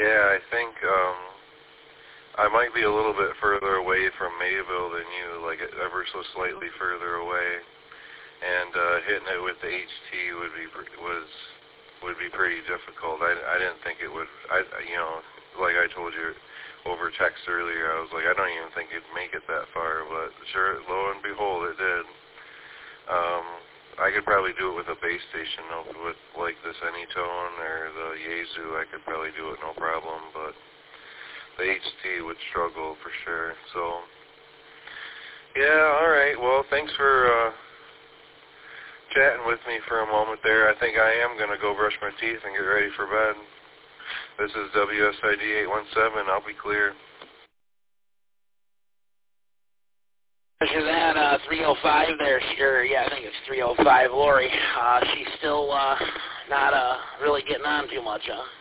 Yeah, I think I might be a little bit further away from Mayville than you, like ever so slightly further away, and hitting it with the HT would be pretty difficult. I didn't think it would. Like I told you over text earlier, I was like, I don't even think it'd make it that far, but sure, lo and behold, it did. I could probably do it with a base station, with like this Anytone or the Yaesu. I could probably do it no problem, but the HT would struggle for sure. So, yeah, all right. Well, thanks for chatting with me for a moment there. I think I am going to go brush my teeth and get ready for bed. This is WSID 817. I'll be clear. Roger that, 305 there, sure. Yeah, I think it's 305, Lori. She's still not really getting on too much, huh?